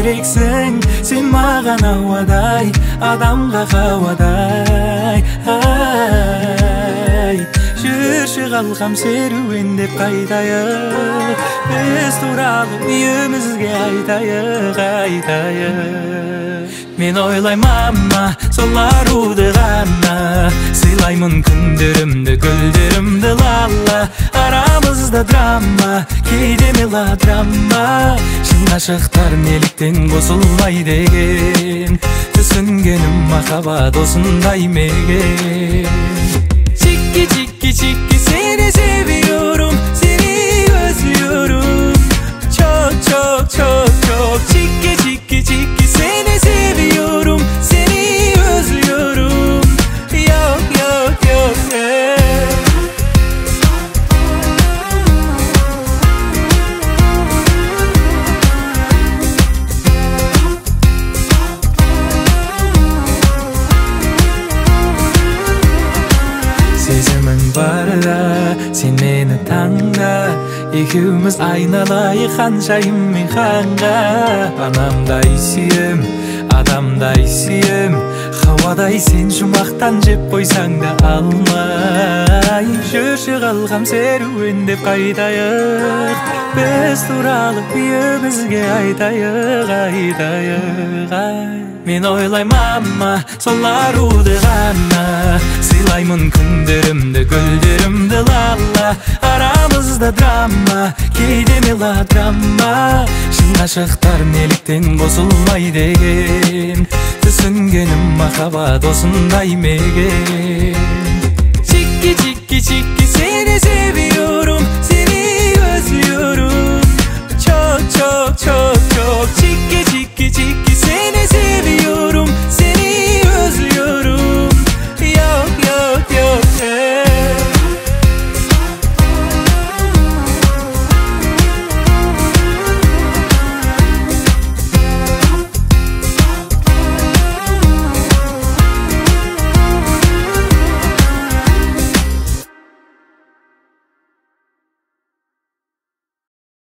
керексің, сен маған ауадай, адамға қауадай. Жүрші қалқам серуендеп қайтайық, біз туралы үйімізге айтайық. Мен ойлаймын мама, сол аруды ғана, сыйлаймын күндерімді, гүлдерімді лала. Арамызда драма, кейде мелодрама, шын ғашықтар неліктен қосылмай деген, түсінгенім махаббат осындай мекен. Чики, чики, чики, seni seviyorum, seni özlüyorum. Çok çok çok çok. Çiki çiki çiki, seni seviyorum, seni özlüyorum. Yok yok yok. Сезімің барда, сен мені таңда, екеуміз айналайық ханшайым мен ханға. Анамдай сүйем, адамдай сүйем, хауадай сен жұмақтан жеп қойсаң да алмай. Жүрші қалқам серуендеп қайтайық, біз туралы үйімізге айтайық. Мен ойлаймын мама, сол аруды ғана, сыйлаймын күндерімді, гүлдерімді лала. Арамызда драма, кейде мелодрама, шын ғашықтар неліктен қосылмай деген, түсінгенім махаббат осындай мекен. Чики чики чики, сені